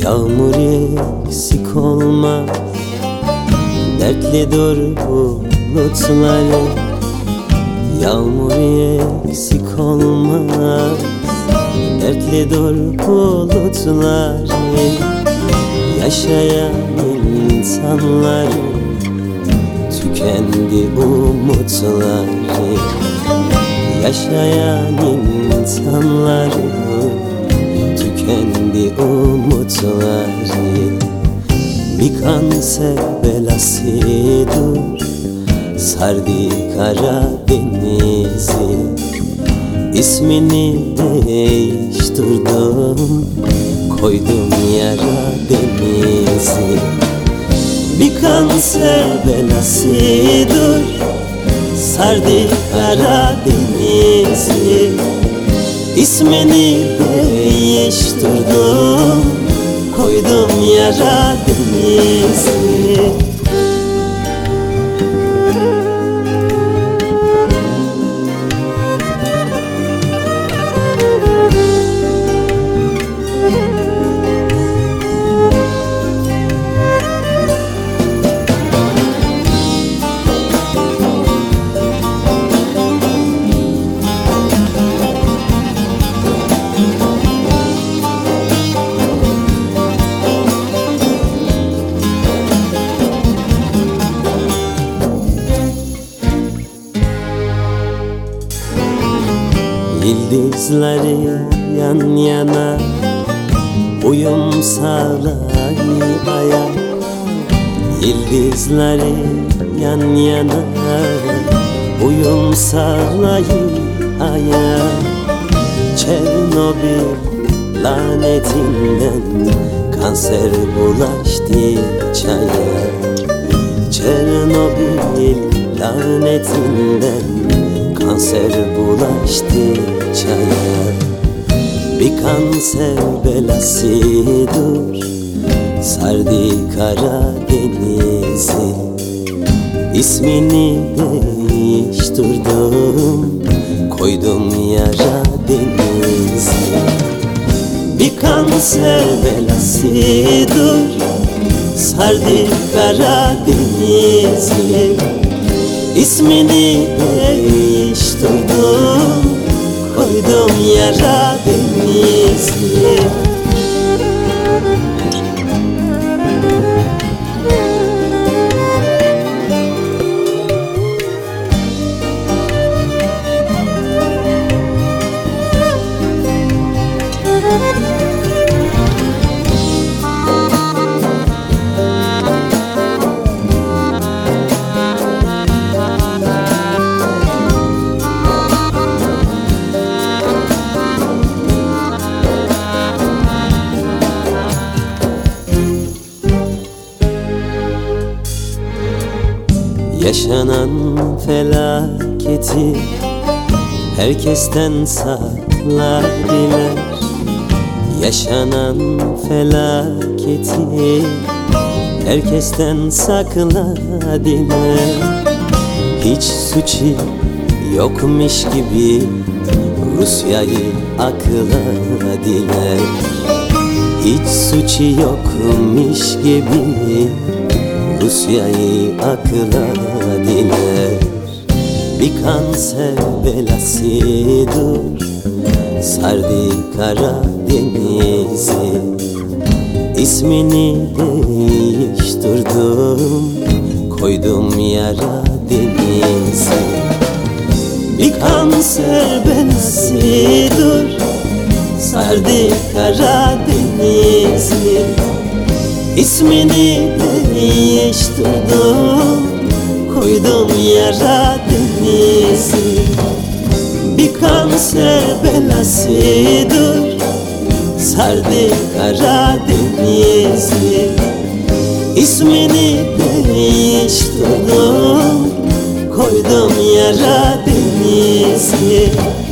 Yağmur eksik olmaz, dertli dur bulutları. Yağmur eksik olmaz, dertli dur bulutları. Yaşayan insanlar tükendi umutları. Yaşayan insanlar tükendi umutları. Bir kanser belasıdır sardı Karadeniz'i. İsmini değiştirdim, koydum yara denizi. Bir kanser belasıdır sardı Karadeniz'i. İsmini değiştirdim, koydum yara denizi. Yıldızları yan yana, uyum saraya. Yıldızları yan yana, uyum saraya. Çernobil lanetinden kanser bulaştı çaya. Çernobil lanetinden kanser bulaştı çaya. Bir kanser belasıdır sardı Karadeniz'i. İsmini değiştirdim, koydum yara denizi. Bir kanser belasıdır sardı Karadeniz'i. İsmini değiştirdim, koydum yara denizi. Yaşanan felaketi herkesten sakladılar. Yaşanan felaketi herkesten sakladılar. Hiç suçu yokmuş gibi Rusya'yı akladılar. Hiç suçu yokmuş gibi Rusya'yı akladılar. Bir kanser belasıdır sardı Karadeniz'i. İsmini değiştirdim, koydum yara denizi. Bir kanser belasıdır sardı Karadeniz'i. İsmini değiştirdim, koydum yara denizi. Bir kanser belasıdır sardı Karadeniz'i. İsmini değiştirdim, koydum yara denizi.